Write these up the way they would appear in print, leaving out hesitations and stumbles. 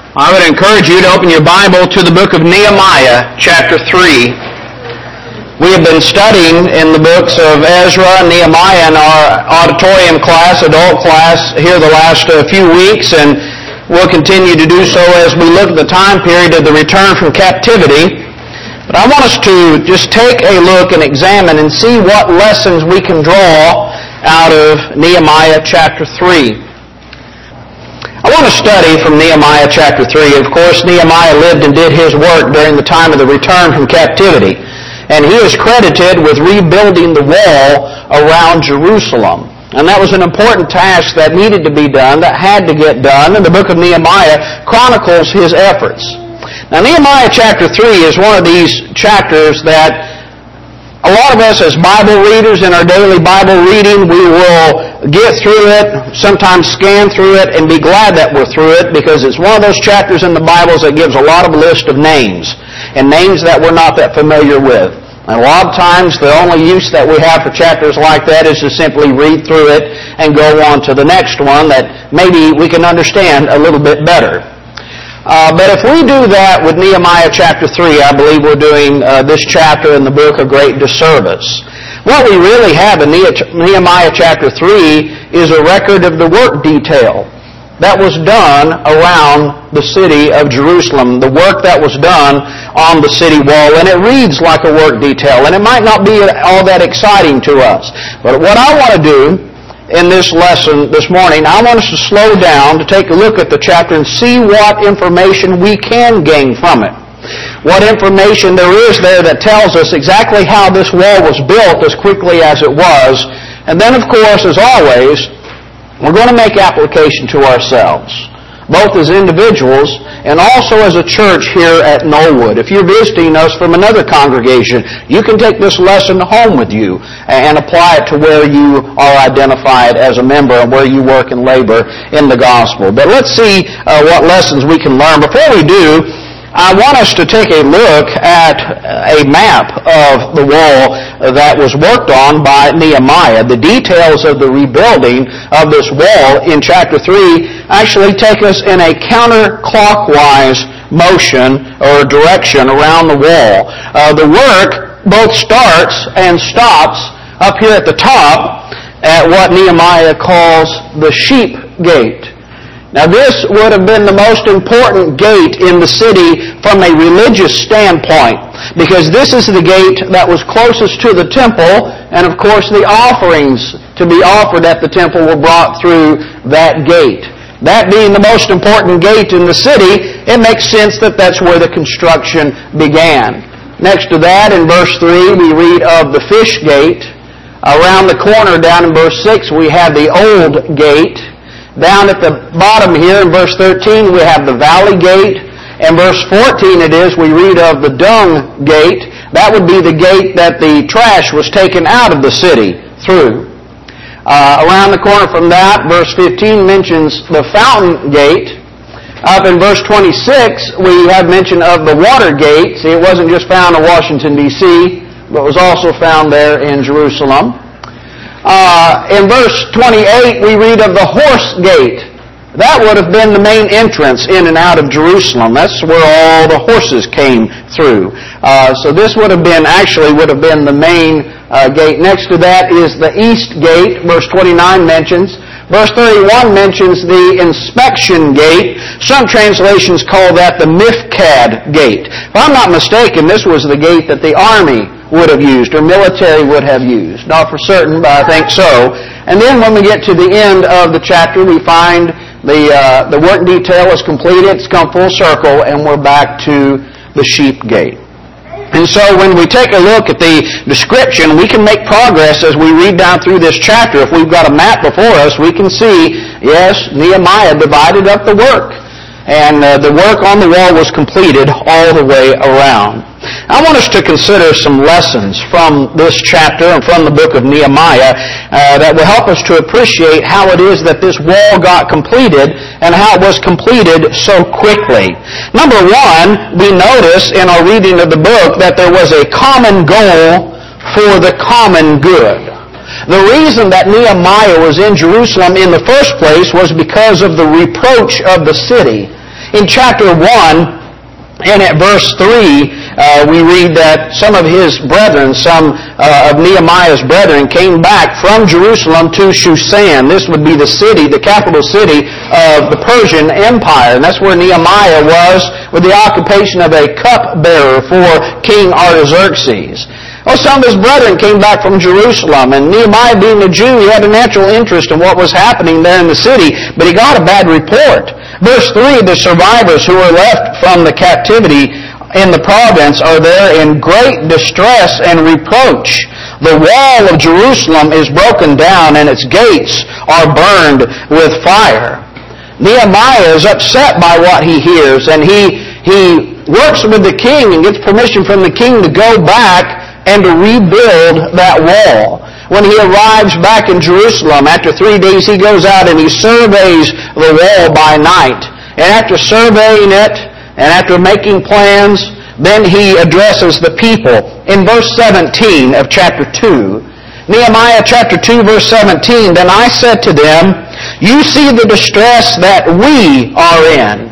I would encourage you to open your Bible to the book of Nehemiah, chapter 3. We have been studying in the books of Ezra and Nehemiah in our auditorium class, adult class, here the last few weeks, and we'll continue to do so as we look at the time period of the return from captivity. But I want us to just take a look and examine and see what lessons we can draw out of Nehemiah chapter 3. I want to study from Nehemiah chapter 3. Of course, Nehemiah lived and did his work during the time of the return from captivity. And he is credited with rebuilding the wall around Jerusalem. And that was an important task that needed to be done, that had to get done. And the book of Nehemiah chronicles his efforts. Now, Nehemiah chapter 3 is one of these chapters that a lot of us as Bible readers in our daily Bible reading, we will get through it, sometimes scan through it, and be glad that we're through it, because it's one of those chapters in the Bibles that gives a lot of list of names, and names that we're not that familiar with. And a lot of times the only use that we have for chapters like that is to simply read through it and go on to the next one that maybe we can understand a little bit better. But if we do that with Nehemiah chapter 3, I believe we're doing this chapter in the book a great disservice. What we really have in Nehemiah chapter 3 is a record of the work detail that was done around the city of Jerusalem, the work that was done on the city wall, and it reads like a work detail, and it might not be all that exciting to us. But what I want to do in this lesson this morning, I want us to slow down, to take a look at the chapter and see what information we can gain from it. What information there is there that tells us exactly how this wall was built as quickly as it was. And then, of course, as always, we're going to make application to ourselves, both as individuals and also as a church here at Knollwood. If you're visiting us from another congregation, you can take this lesson home with you and apply it to where you are identified as a member and where you work and labor in the gospel. But let's see what lessons we can learn. Before we do, I want us to take a look at a map of the wall that was worked on by Nehemiah. The details of the rebuilding of this wall in chapter 3 actually take us in a counterclockwise motion or direction around the wall. The work both starts and stops up here at the top at what Nehemiah calls the sheep gate. Now, this would have been the most important gate in the city from a religious standpoint, because this is the gate that was closest to the temple, and of course the offerings to be offered at the temple were brought through that gate. That being the most important gate in the city, it makes sense that that's where the construction began. Next to that, in verse 3, we read of the fish gate. Around the corner, down in verse 6, we have the old gate. Down at the bottom here in verse 13, we have the valley gate. In verse 14 it is, we read of the dung gate. That would be the gate that the trash was taken out of the city through. Around the corner from that, verse 15 mentions the fountain gate. Up in verse 26, we have mention of the water gate. See, it wasn't just found in Washington, D.C., but was also found there in Jerusalem. In verse 28, we read of the horse gate. That would have been the main entrance in and out of Jerusalem. That's where all the horses came through. So this would have been the main gate. Next to that is the east gate, verse 29 mentions. Verse 31 mentions the inspection gate. Some translations call that the Mifkad gate. If I'm not mistaken, this was the gate that the army would have used, or military would have used. Not for certain, but I think so. And then when we get to the end of the chapter, we find the work detail is completed, it's come full circle, and we're back to the sheep gate. And so when we take a look at the description, we can make progress as we read down through this chapter. If we've got a map before us, we can see, yes, Nehemiah divided up the work. And the work on the wall was completed all the way around. I want us to consider some lessons from this chapter and from the book of Nehemiah that will help us to appreciate how it is that this wall got completed and how it was completed so quickly. Number one, we notice in our reading of the book that there was a common goal for the common good. The reason that Nehemiah was in Jerusalem in the first place was because of the reproach of the city. In chapter 1, and at verse 3, we read that some of his brethren, some of Nehemiah's brethren, came back from Jerusalem to Shushan. This would be the city, the capital city of the Persian Empire. And that's where Nehemiah was with the occupation of a cupbearer for King Artaxerxes. Well, some of his brethren came back from Jerusalem, and Nehemiah, being a Jew, he had a natural interest in what was happening there in the city, but he got a bad report. Verse 3, the survivors who were left from the captivity in the province are there in great distress and reproach. The wall of Jerusalem is broken down, and its gates are burned with fire. Nehemiah is upset by what he hears, and he works with the king and gets permission from the king to go back and to rebuild that wall. When he arrives back in Jerusalem, after 3 days, he goes out and he surveys the wall by night. And after surveying it, and after making plans, then he addresses the people. In verse 17 of chapter 2, Nehemiah chapter 2, verse 17, "Then I said to them, you see the distress that we are in.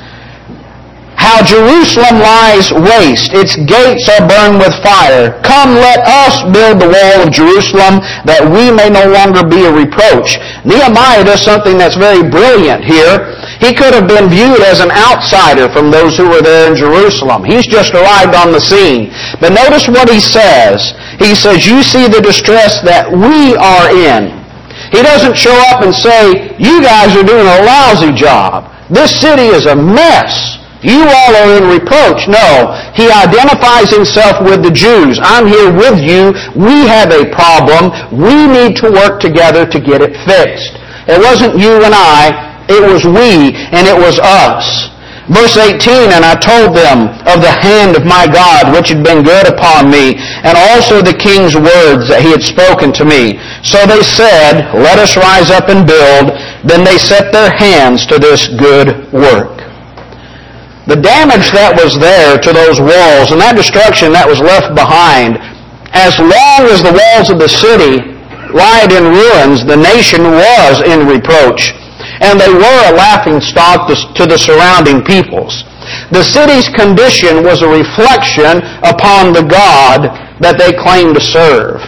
How Jerusalem lies waste. Its gates are burned with fire. Come, let us build the wall of Jerusalem, that we may no longer be a reproach." Nehemiah does something that's very brilliant here. He could have been viewed as an outsider from those who were there in Jerusalem. He's just arrived on the scene. But notice what he says. He says, you see the distress that we are in. He doesn't show up and say, you guys are doing a lousy job. This city is a mess. You all are in reproach. No, he identifies himself with the Jews. I'm here with you. We have a problem. We need to work together to get it fixed. It wasn't you and I. It was we and it was us. Verse 18, "And I told them of the hand of my God which had been good upon me, and also the king's words that he had spoken to me. So they said, let us rise up and build. Then they set their hands to this good work." The damage that was there to those walls and that destruction that was left behind, as long as the walls of the city lied in ruins, the nation was in reproach. And they were a laughingstock to the surrounding peoples. The city's condition was a reflection upon the God that they claimed to serve.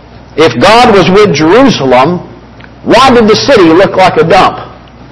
If God was with Jerusalem, why did the city look like a dump?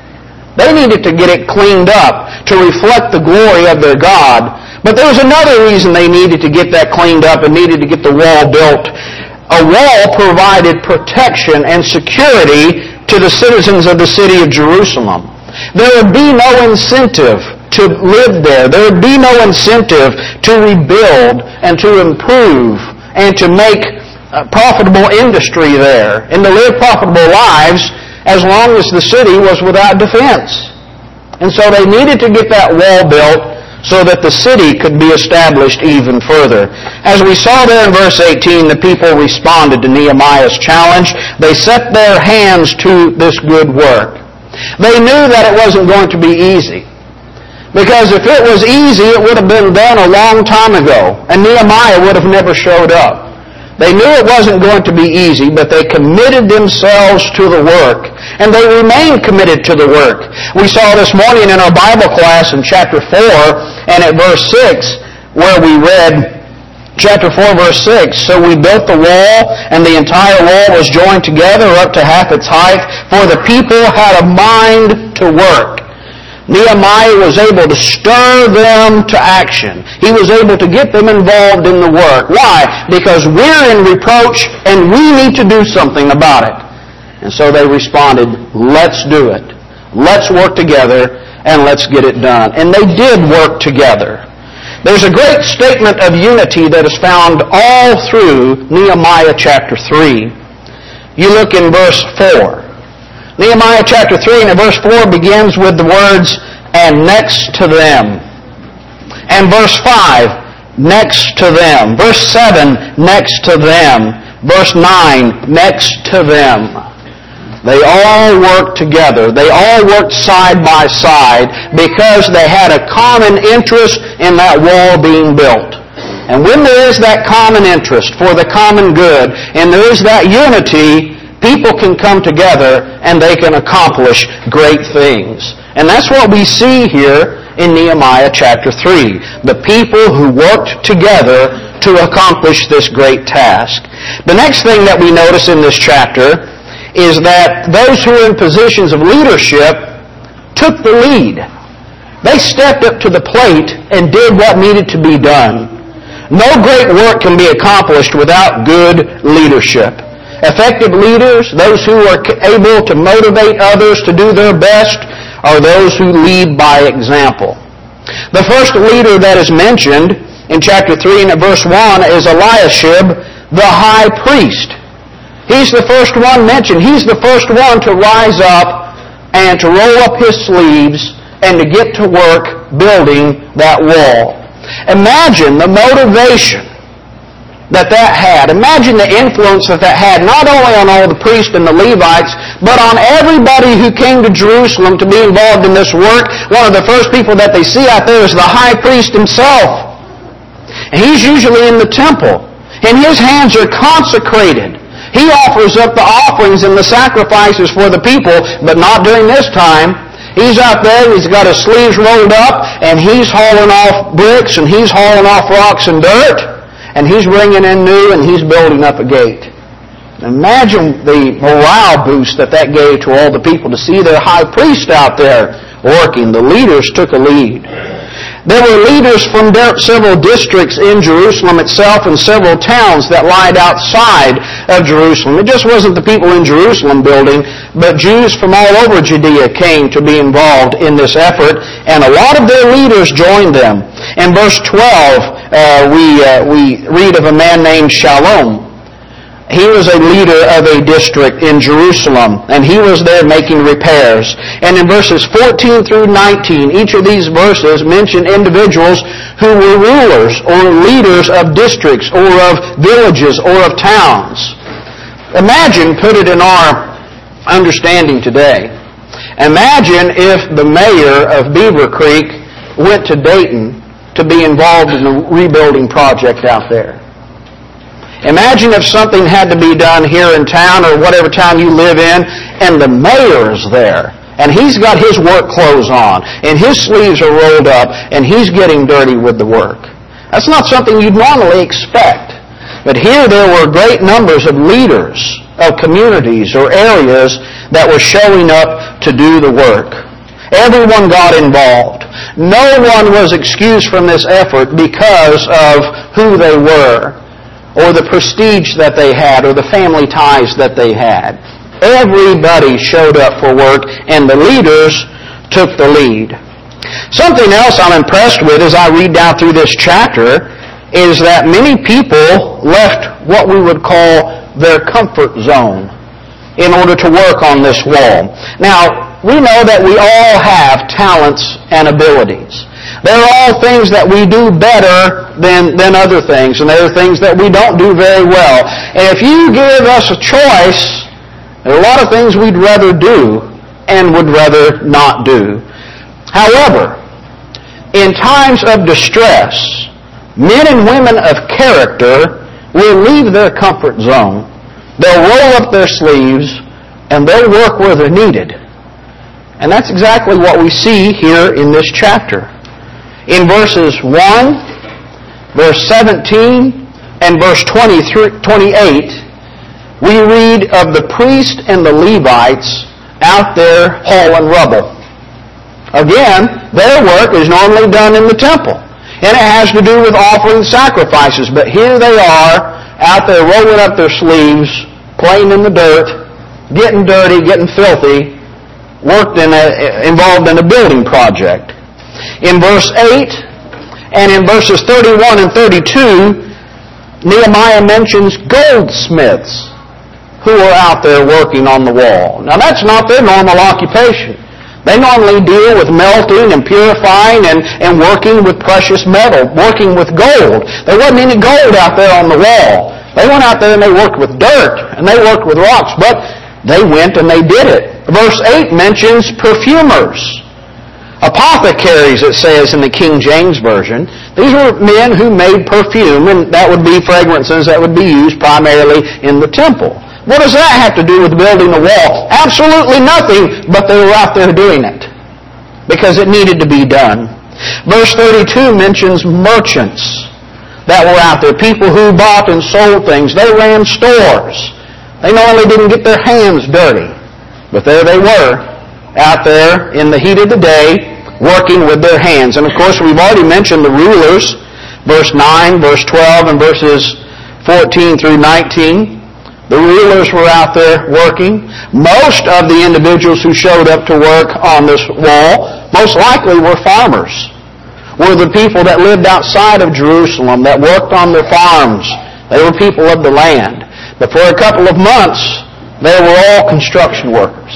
They needed to get it cleaned up to reflect the glory of their God. But there was another reason they needed to get that cleaned up and needed to get the wall built. A wall provided protection and security to the citizens of the city of Jerusalem. There would be no incentive to live there. There would be no incentive to rebuild and to improve and to make profitable industry there and to live profitable lives as long as the city was without defense. And so they needed to get that wall built so that the city could be established even further. As we saw there in verse 18, the people responded to Nehemiah's challenge. They set their hands to this good work. They knew that it wasn't going to be easy. Because if it was easy, it would have been done a long time ago, and Nehemiah would have never showed up. They knew it wasn't going to be easy, but they committed themselves to the work. And they remained committed to the work. We saw this morning in our Bible class in chapter 4 and at verse 6 where we read chapter 4 verse 6, "So we built the wall, and the entire wall was joined together up to half its height, for the people had a mind to work." Nehemiah was able to stir them to action. He was able to get them involved in the work. Why? Because we're in reproach and we need to do something about it. And so they responded, let's do it. Let's work together and let's get it done. And they did work together. There's a great statement of unity that is found all through Nehemiah chapter 3. You look in verse 4. Nehemiah chapter 3 and verse 4 begins with the words, "And next to them." And verse 5, "Next to them." Verse 7, "Next to them." Verse 9, "Next to them." They all worked together. They all worked side by side because they had a common interest in that wall being built. And when there is that common interest for the common good, and there is that unity, people can come together and they can accomplish great things. And that's what we see here in Nehemiah chapter 3. The people who worked together to accomplish this great task. The next thing that we notice in this chapter is that those who were in positions of leadership took the lead. They stepped up to the plate and did what needed to be done. No great work can be accomplished without good leadership. Effective leaders, those who are able to motivate others to do their best, are those who lead by example. The first leader that is mentioned in chapter 3 and at verse 1 is Eliashib, the high priest. He's the first one mentioned. He's the first one to rise up and to roll up his sleeves and to get to work building that wall. Imagine the motivation that had. Imagine the influence that had not only on all the priests and the Levites, but on everybody who came to Jerusalem to be involved in this work. One of the first people that they see out there is the high priest himself. And he's usually in the temple, and his hands are consecrated. He offers up the offerings and the sacrifices for the people, but not during this time. He's out there, he's got his sleeves rolled up, and he's hauling off bricks, and he's hauling off rocks and dirt, and he's bringing in new, and he's building up a gate. Imagine the morale boost that gave to all the people to see their high priest out there working. The leaders took a lead. There were leaders from several districts in Jerusalem itself and several towns that lied outside of Jerusalem. It just wasn't the people in Jerusalem building, but Jews from all over Judea came to be involved in this effort, and a lot of their leaders joined them. In verse 12, we read of a man named Shallum. He was a leader of a district in Jerusalem, and he was there making repairs. And in verses 14 through 19, each of these verses mention individuals who were rulers or leaders of districts or of villages or of towns. Imagine, put it in our understanding today, imagine if the mayor of Beaver Creek went to Dayton to be involved in a rebuilding project out there. Imagine if something had to be done here in town or whatever town you live in, and the mayor's there, and he's got his work clothes on, and his sleeves are rolled up, and he's getting dirty with the work. That's not something you'd normally expect. But here there were great numbers of leaders of communities or areas that were showing up to do the work. Everyone got involved. No one was excused from this effort because of who they were, or the prestige that they had, or the family ties that they had. Everybody showed up for work, and the leaders took the lead. Something else I'm impressed with as I read down through this chapter is that many people left what we would call their comfort zone in order to work on this wall. Now, we know that we all have talents and abilities. There are all things that we do better than other things, and there are things that we don't do very well. And if you give us a choice, there are a lot of things we'd rather do and would rather not do. However, in times of distress, men and women of character will leave their comfort zone. They'll roll up their sleeves, and they'll work where they're needed. And that's exactly what we see here in this chapter. In verses 1, verse 17, and verse 28, we read of the priest and the Levites out there hauling rubble. Again, their work is normally done in the temple, and it has to do with offering sacrifices. But here they are out there rolling up their sleeves, playing in the dirt, getting dirty, getting filthy, involved in a building project. In verse 8 and in verses 31 and 32, Nehemiah mentions goldsmiths who are out there working on the wall. Now that's not their normal occupation. They normally deal with melting and purifying and working with precious metal, working with gold. There wasn't any gold out there on the wall. They went out there and they worked with dirt and they worked with rocks, but they went and they did it. Verse 8 mentions perfumers. Apothecaries, it says in the King James Version. These were men who made perfume, and that would be fragrances that would be used primarily in the temple. What does that have to do with building a wall? Absolutely nothing, but they were out there doing it because it needed to be done. Verse 32 mentions merchants that were out there, people who bought and sold things. They ran stores. They not only didn't get their hands dirty, but there they were out there in the heat of the day working with their hands. And of course, we've already mentioned the rulers, verse 9, verse 12, and verses 14 through 19. The rulers were out there working. Most of the individuals who showed up to work on this wall most likely were farmers, were the people that lived outside of Jerusalem, that worked on their farms. They were people of the land. But for a couple of months, they were all construction workers.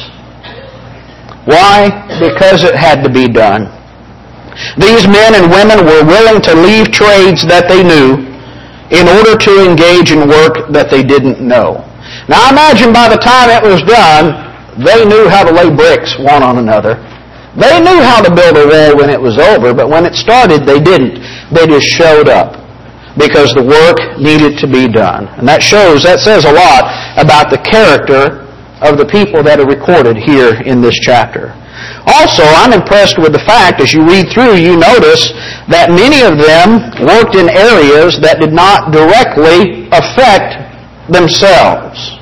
Why? Because it had to be done. These men and women were willing to leave trades that they knew in order to engage in work that they didn't know. Now imagine by the time it was done, they knew how to lay bricks one on another. They knew how to build a wall when it was over, but when it started, they didn't. They just showed up because the work needed to be done. And that says a lot about the character of the people that are recorded here in this chapter. Also, I'm impressed with the fact, as you read through, you notice that many of them worked in areas that did not directly affect themselves.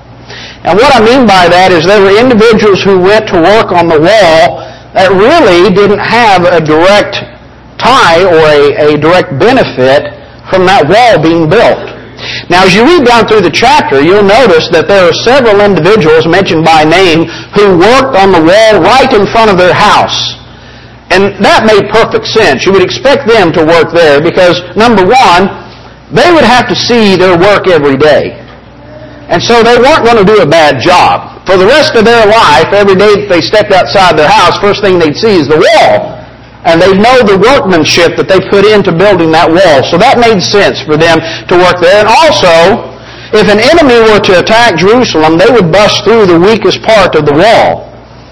And what I mean by that is there were individuals who went to work on the wall that really didn't have a direct tie or a direct benefit from that wall being built. Now, as you read down through the chapter, you'll notice that there are several individuals mentioned by name who worked on the wall right in front of their house. And that made perfect sense. You would expect them to work there because, number one, they would have to see their work every day. And so they weren't going to do a bad job. For the rest of their life, every day that they stepped outside their house, first thing they'd see is the wall. And they'd know the workmanship that they put into building that wall. So that made sense for them to work there. And also, if an enemy were to attack Jerusalem, they would bust through the weakest part of the wall.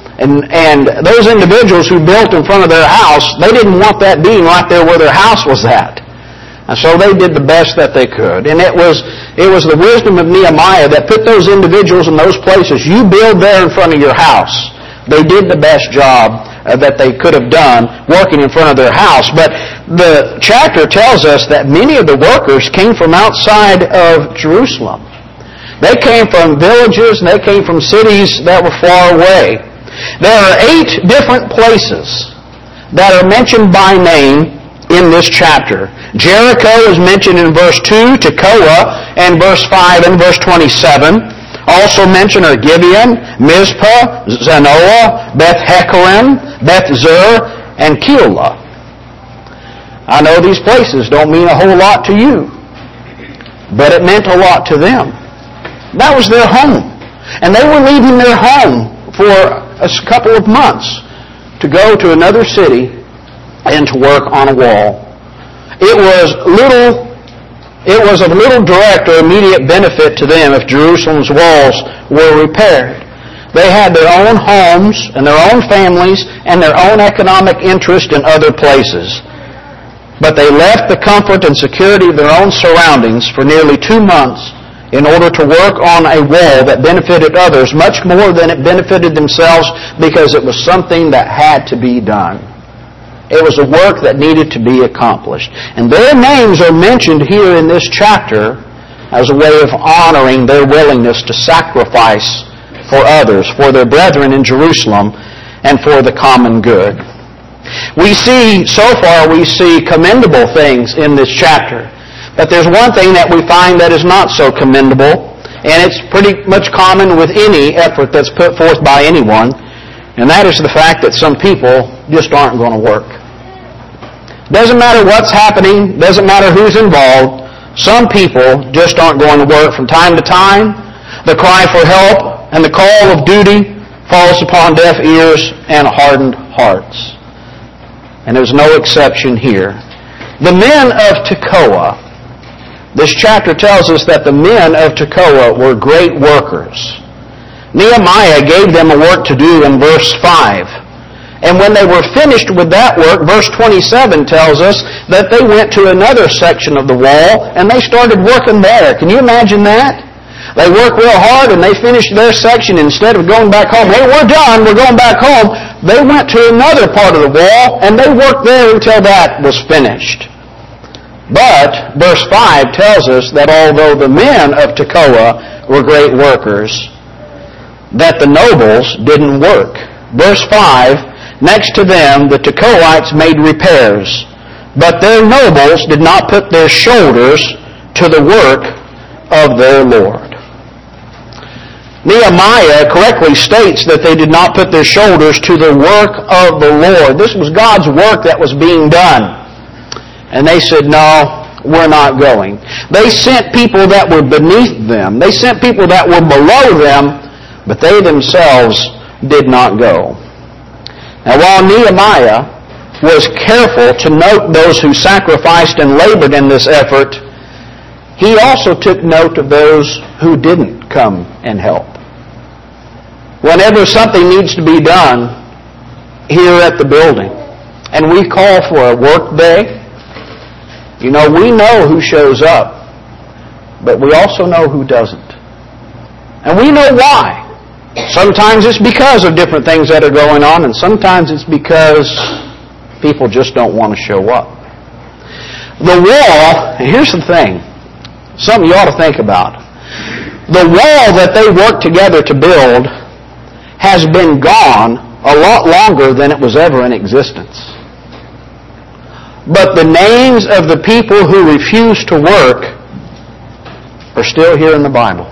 And those individuals who built in front of their house, they didn't want that being right there where their house was at. And so they did the best that they could. And it was the wisdom of Nehemiah that put those individuals in those places. You build there in front of your house. They did the best job that they could have done working in front of their house. But the chapter tells us that many of the workers came from outside of Jerusalem. They came from villages and they came from cities that were far away. There are 8 different places that are mentioned by name in this chapter. Jericho is mentioned in verse 2, Tekoa in verse 5 and verse 27. Also mentioned are Gibeon, Mizpah, Zanoah, Beth-Hekeren, Beth-Zur, and Keilah. I know these places don't mean a whole lot to you, but it meant a lot to them. That was their home. And they were leaving their home for a couple of months to go to another city and to work on a wall. It was of little direct or immediate benefit to them if Jerusalem's walls were repaired. They had their own homes and their own families and their own economic interest in other places. But they left the comfort and security of their own surroundings for nearly 2 months in order to work on a wall that benefited others much more than it benefited themselves because it was something that had to be done. It was a work that needed to be accomplished. And their names are mentioned here in this chapter as a way of honoring their willingness to sacrifice for others, for their brethren in Jerusalem, and for the common good. We see commendable things in this chapter. But there's one thing that we find that is not so commendable, and it's pretty much common with any effort that's put forth by anyone, and that is the fact that some people just aren't going to work. Doesn't matter what's happening, doesn't matter who's involved, some people just aren't going to work. From time to time, the cry for help and the call of duty falls upon deaf ears and hardened hearts. And there's no exception here. The men of Tekoa, this chapter tells us that the men of Tekoa were great workers. Nehemiah gave them a work to do in verse 5. And when they were finished with that work, verse 27 tells us that they went to another section of the wall and they started working there. Can you imagine that? They worked real hard and they finished their section. Instead of going back home, hey, we're done, we're going back home, they went to another part of the wall and they worked there until that was finished. But verse 5 tells us that although the men of Tekoa were great workers, that the nobles didn't work. Verse 5, next to them the Tekoites made repairs, but their nobles did not put their shoulders to the work of their Lord. Nehemiah correctly states that they did not put their shoulders to the work of the Lord. This was God's work that was being done. And they said, no, we're not going. They sent people that were beneath them. They sent people that were below them, but they themselves did not go. Now, while Nehemiah was careful to note those who sacrificed and labored in this effort, he also took note of those who didn't come and help. Whenever something needs to be done here at the building, and we call for a work day, we know who shows up, but we also know who doesn't. And we know why. Sometimes it's because of different things that are going on, and sometimes it's because people just don't want to show up. The wall, and here's the thing, something you ought to think about. The wall that they worked together to build has been gone a lot longer than it was ever in existence. But the names of the people who refused to work are still here in the Bible.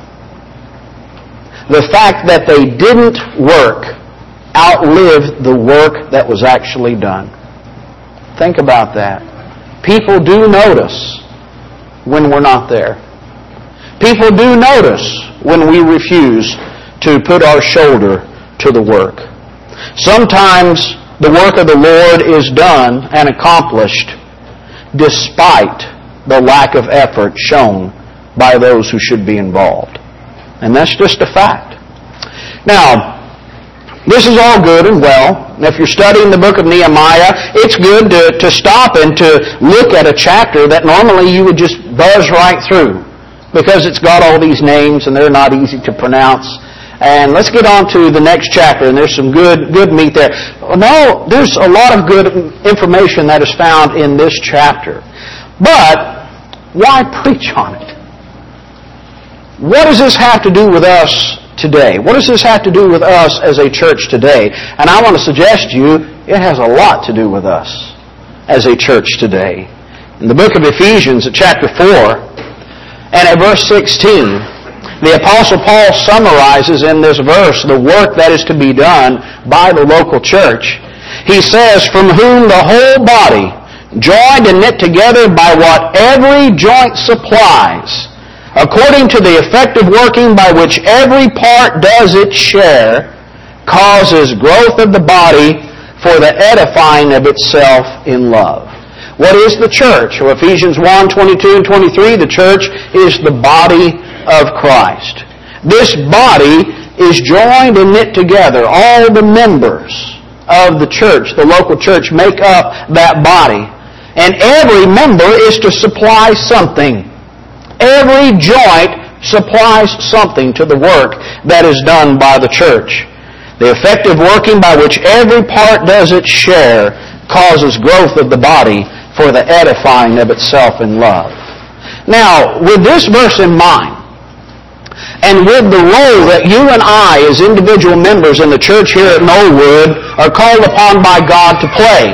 The fact that they didn't work outlived the work that was actually done. Think about that. People do notice when we're not there. People do notice when we refuse to put our shoulder to the work. Sometimes the work of the Lord is done and accomplished despite the lack of effort shown by those who should be involved. And that's just a fact. Now, this is all good and well. If you're studying the book of Nehemiah, it's good to stop and to look at a chapter that normally you would just buzz right through because it's got all these names and they're not easy to pronounce. And let's get on to the next chapter, and there's some good meat there. No, there's a lot of good information that is found in this chapter. But why preach on it? What does this have to do with us today? What does this have to do with us as a church today? And I want to suggest to you, it has a lot to do with us as a church today. In the book of Ephesians, at chapter 4, and at verse 16, the Apostle Paul summarizes in this verse the work that is to be done by the local church. He says, from whom the whole body, joined and knit together by what every joint supplies, according to the effective working by which every part does its share, causes growth of the body for the edifying of itself in love. What is the church? Well, Ephesians 1, 22 and 23, the church is the body of Christ. This body is joined and knit together. All the members of the church, the local church, make up that body. And every member is to supply something. Every joint supplies something to the work that is done by the church. The effective working by which every part does its share causes growth of the body for the edifying of itself in love. Now, with this verse in mind, and with the role that you and I as individual members in the church here at Knollwood are called upon by God to play,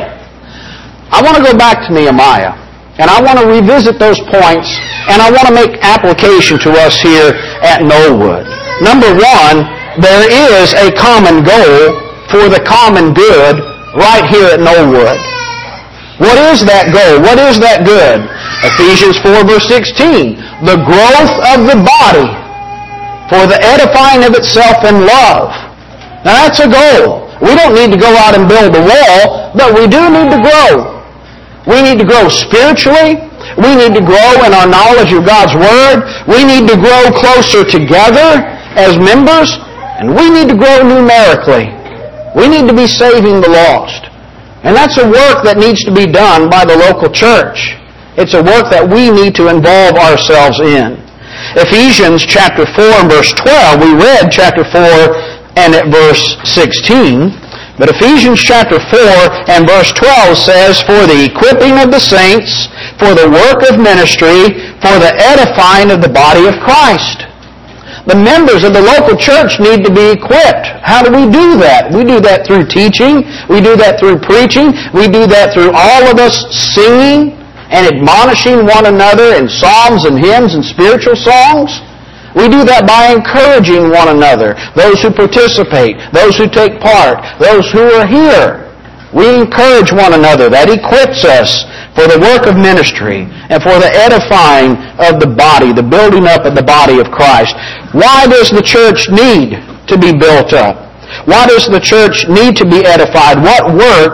I want to go back to Nehemiah. And I want to revisit those points, and I want to make application to us here at Knollwood. Number one, there is a common goal for the common good right here at Knollwood. What is that goal? What is that good? Ephesians 4 verse 16. The growth of the body for the edifying of itself in love. Now that's a goal. We don't need to go out and build a wall, but we do need to grow. We need to grow spiritually. We need to grow in our knowledge of God's Word. We need to grow closer together as members. And we need to grow numerically. We need to be saving the lost. And that's a work that needs to be done by the local church. It's a work that we need to involve ourselves in. Ephesians chapter 4 and verse 12, we read chapter 4 and at verse 16, but Ephesians chapter 4 and verse 12 says, "For the equipping of the saints, for the work of ministry, for the edifying of the body of Christ." The members of the local church need to be equipped. How do we do that? We do that through teaching. We do that through preaching. We do that through all of us singing and admonishing one another in psalms and hymns and spiritual songs. We do that by encouraging one another, those who participate, those who take part, those who are here. We encourage one another. That equips us for the work of ministry and for the edifying of the body, the building up of the body of Christ. Why does the church need to be built up? Why does the church need to be edified? What work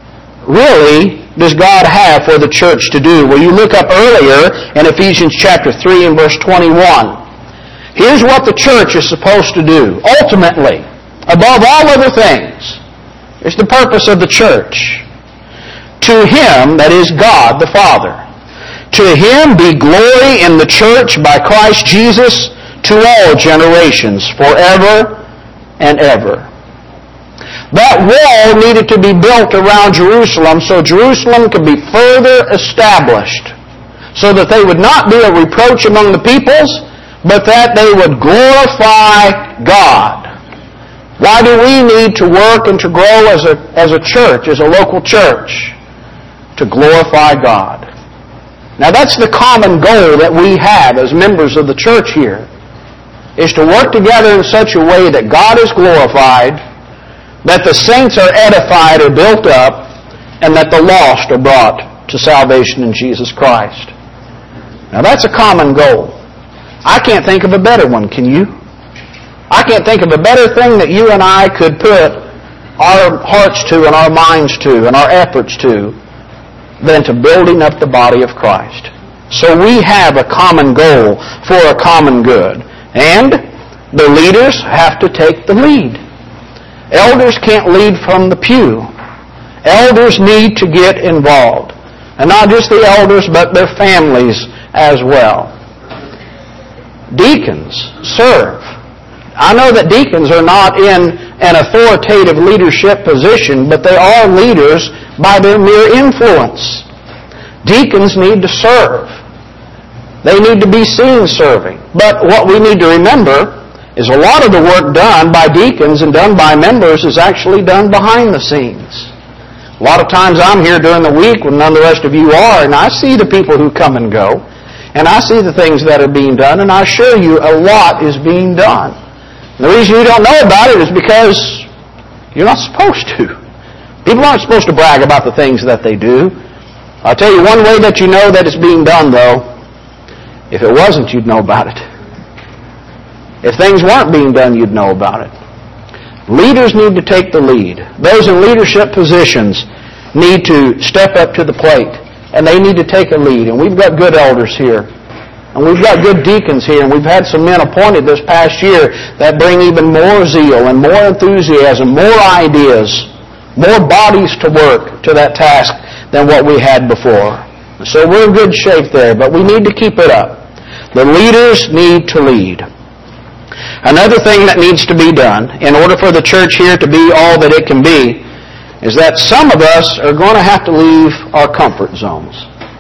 really does God have for the church to do? Well, you look up earlier in Ephesians chapter 3 and verse 21. Here's what the church is supposed to do. Ultimately, above all other things, is the purpose of the church. To Him, that is God the Father, to Him be glory in the church by Christ Jesus to all generations, forever and ever. That wall needed to be built around Jerusalem so Jerusalem could be further established, so that they would not be a reproach among the peoples, but that they would glorify God. Why do we need to work and to grow as a church, as a local church? To glorify God. Now that's the common goal that we have as members of the church here, is to work together in such a way that God is glorified, that the saints are edified or built up, and that the lost are brought to salvation in Jesus Christ. Now that's a common goal. I can't think of a better one, can you? I can't think of a better thing that you and I could put our hearts to and our minds to and our efforts to than to building up the body of Christ. So we have a common goal for a common good. And the leaders have to take the lead. Elders can't lead from the pew. Elders need to get involved. And not just the elders, but their families as well. Deacons serve. I know that deacons are not in an authoritative leadership position, but they are leaders by their mere influence. Deacons need to serve. They need to be seen serving. But what we need to remember is a lot of the work done by deacons and done by members is actually done behind the scenes. A lot of times I'm here during the week when none of the rest of you are, and I see the people who come and go, and I see the things that are being done, and I assure you a lot is being done. The reason you don't know about it is because you're not supposed to. People aren't supposed to brag about the things that they do. I'll tell you one way that you know that it's being done, though. If it wasn't, you'd know about it. If things weren't being done, you'd know about it. Leaders need to take the lead. Those in leadership positions need to step up to the plate, and they need to take a lead. And we've got good elders here. And we've got good deacons here, and we've had some men appointed this past year that bring even more zeal and more enthusiasm, more ideas, more bodies to work to that task than what we had before. So we're in good shape there, but we need to keep it up. The leaders need to lead. Another thing that needs to be done in order for the church here to be all that it can be is that some of us are going to have to leave our comfort zones.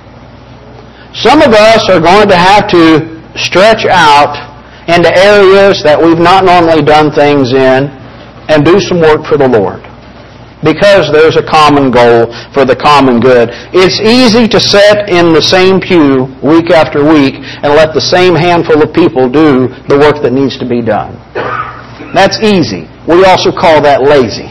Some of us are going to have to stretch out into areas that we've not normally done things in and do some work for the Lord, because there's a common goal for the common good. It's easy to sit in the same pew week after week and let the same handful of people do the work that needs to be done. That's easy. We also call that lazy.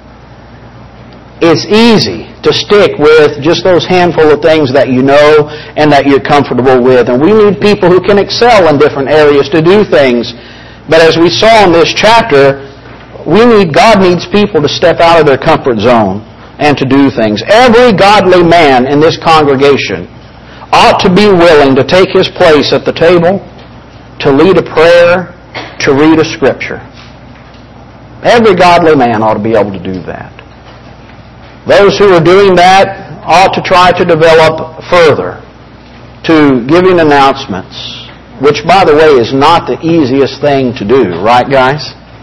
It's easy to stick with just those handful of things that you know and that you're comfortable with. And we need people who can excel in different areas to do things. But as we saw in this chapter, God needs people to step out of their comfort zone and to do things. Every godly man in this congregation ought to be willing to take his place at the table, to lead a prayer, to read a scripture. Every godly man ought to be able to do that. Those who are doing that ought to try to develop further to giving announcements which, by the way, is not the easiest thing to do, right, guys?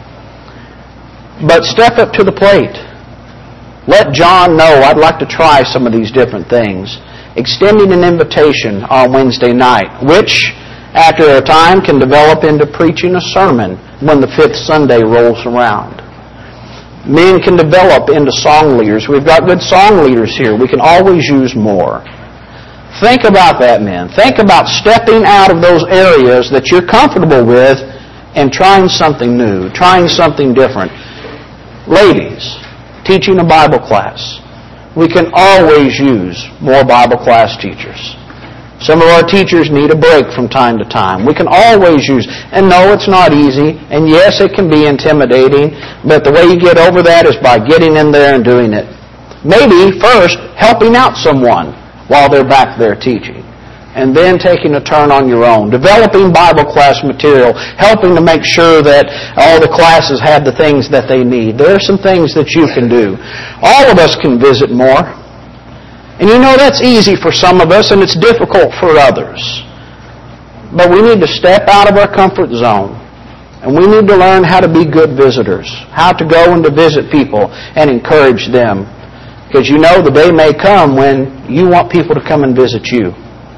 But step up to the plate. Let John know, I'd like to try some of these different things. Extending an invitation on Wednesday night, which, after a time, can develop into preaching a sermon when the fifth Sunday rolls around. Men can develop into song leaders. We've got good song leaders here. We can always use more. Think about that, men. Think about stepping out of those areas that you're comfortable with and trying something new, trying something different. Ladies, teaching a Bible class. We can always use more Bible class teachers. Some of our teachers need a break from time to time. We can always use, and no, it's not easy, and yes, it can be intimidating, but the way you get over that is by getting in there and doing it. Maybe first helping out someone while they're back there teaching, and then taking a turn on your own, developing Bible class material, helping to make sure that all the classes have the things that they need. There are some things that you can do. All of us can visit more. And you know that's easy for some of us and it's difficult for others. But we need to step out of our comfort zone. And we need to learn how to be good visitors. How to go and to visit people and encourage them. Because you know the day may come when you want people to come and visit you.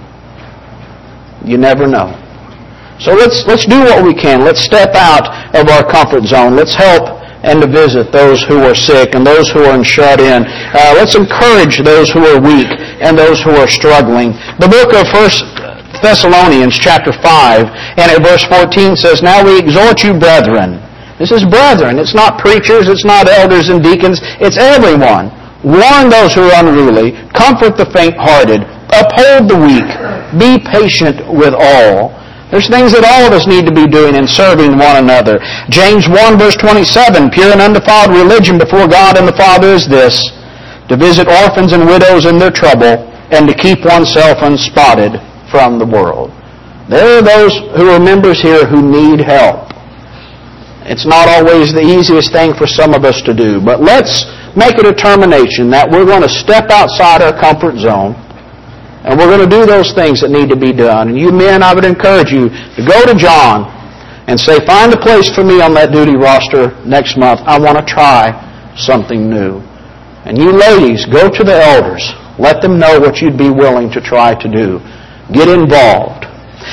You never know. So let's do what we can. Let's step out of our comfort zone. Let's help and to visit those who are sick and those who are shut in. Let's encourage those who are weak and those who are struggling. The book of 1 Thessalonians chapter 5 and at verse 14 says, Now we exhort you, brethren. This is brethren. It's not preachers. It's not elders and deacons. It's everyone. Warn those who are unruly. Comfort the faint-hearted. Uphold the weak. Be patient with all. There's things that all of us need to be doing in serving one another. James 1 verse 27, Pure and undefiled religion before God and the Father is this, to visit orphans and widows in their trouble, and to keep oneself unspotted from the world. There are those who are members here who need help. It's not always the easiest thing for some of us to do, but let's make a determination that we're going to step outside our comfort zone. And we're going to do those things that need to be done. And you men, I would encourage you to go to John and say, find a place for me on that duty roster next month. I want to try something new. And you ladies, go to the elders. Let them know what you'd be willing to try to do. Get involved.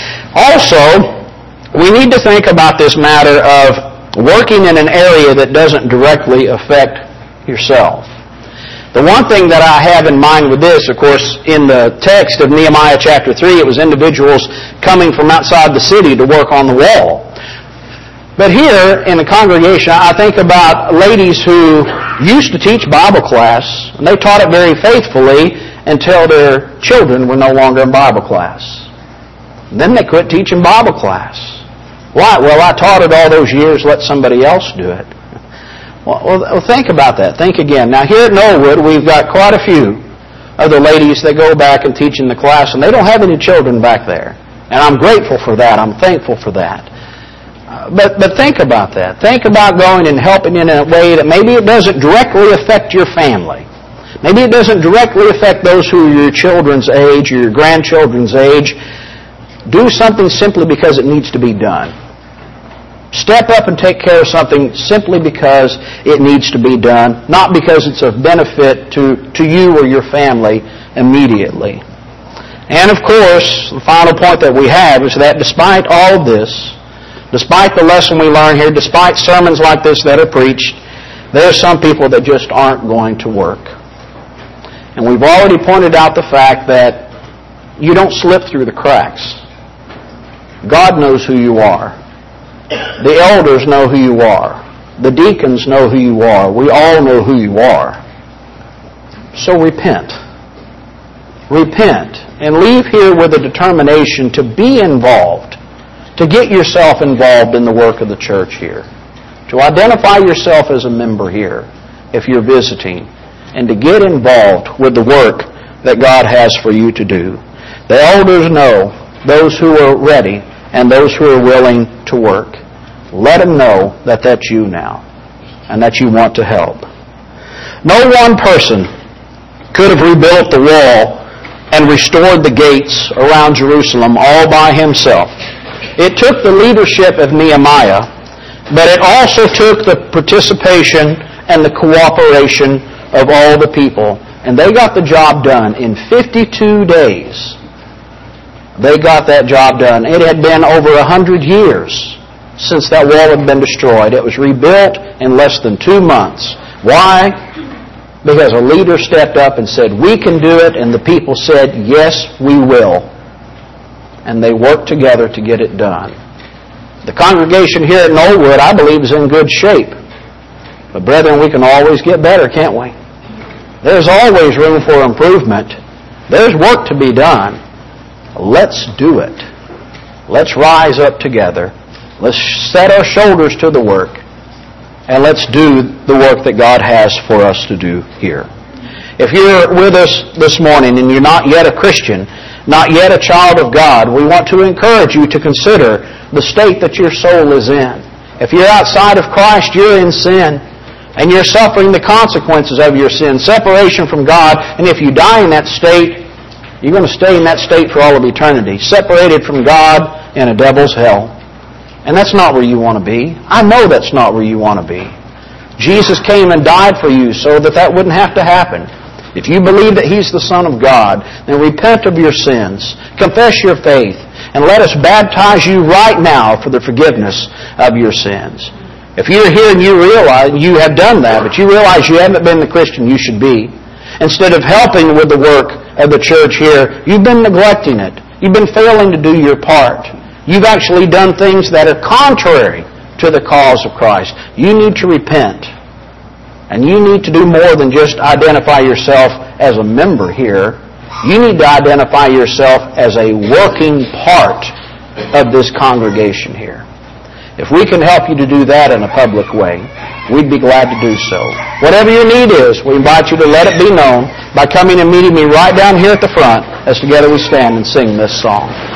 Also, we need to think about this matter of working in an area that doesn't directly affect yourself. The one thing that I have in mind with this, of course, in the text of Nehemiah chapter 3, it was individuals coming from outside the city to work on the wall. But here in the congregation, I think about ladies who used to teach Bible class, and they taught it very faithfully until their children were no longer in Bible class. And then they quit teaching Bible class. Why? Well, I taught it all those years, let somebody else do it. Well, think about that. Think again. Now, here at Knollwood, we've got quite a few of the ladies that go back and teach in the class, and they don't have any children back there. And I'm grateful for that. I'm thankful for that. But think about that. Think about going and helping in a way that maybe it doesn't directly affect your family. Maybe it doesn't directly affect those who are your children's age or your grandchildren's age. Do something simply because it needs to be done. Step up and take care of something simply because it needs to be done, not because it's of benefit to you or your family immediately. And of course, the final point that we have is that despite all of this, despite the lesson we learn here, despite sermons like this that are preached, there are some people that just aren't going to work. And we've already pointed out the fact that you don't slip through the cracks. God knows who you are. The elders know who you are. The deacons know who you are. We all know who you are. So repent. Repent and leave here with a determination to be involved, to get yourself involved in the work of the church here, to identify yourself as a member here if you're visiting, and to get involved with the work that God has for you to do. The elders know those who are ready and those who are willing to work. Let them know that that's you now and that you want to help. No one person could have rebuilt the wall and restored the gates around Jerusalem all by himself. It took the leadership of Nehemiah, but it also took the participation and the cooperation of all the people. And they got the job done in 52 days. They got that job done. It had been over 100 years since that wall had been destroyed. It was rebuilt in less than 2 months. Why? Because a leader stepped up and said, we can do it, and the people said, yes, we will. And they worked together to get it done. The congregation here at Knollwood, I believe, is in good shape. But brethren, we can always get better, can't we? There's always room for improvement. There's work to be done. Let's do it. Let's rise up together. Let's set our shoulders to the work. And let's do the work that God has for us to do here. If you're with us this morning and you're not yet a Christian, not yet a child of God, we want to encourage you to consider the state that your soul is in. If you're outside of Christ, you're in sin. And you're suffering the consequences of your sin, separation from God. And if you die in that state, you're going to stay in that state for all of eternity, separated from God in a devil's hell. And that's not where you want to be. I know that's not where you want to be. Jesus came and died for you so that that wouldn't have to happen. If you believe that He's the Son of God, then repent of your sins, confess your faith, and let us baptize you right now for the forgiveness of your sins. If you're here and you realize you have done that, but you realize you haven't been the Christian you should be, instead of helping with the work of the church here, you've been neglecting it. You've been failing to do your part. You've actually done things that are contrary to the cause of Christ. You need to repent. And you need to do more than just identify yourself as a member here. You need to identify yourself as a working part of this congregation here. If we can help you to do that in a public way, we'd be glad to do so. Whatever your need is, we invite you to let it be known by coming and meeting me right down here at the front as together we stand and sing this song.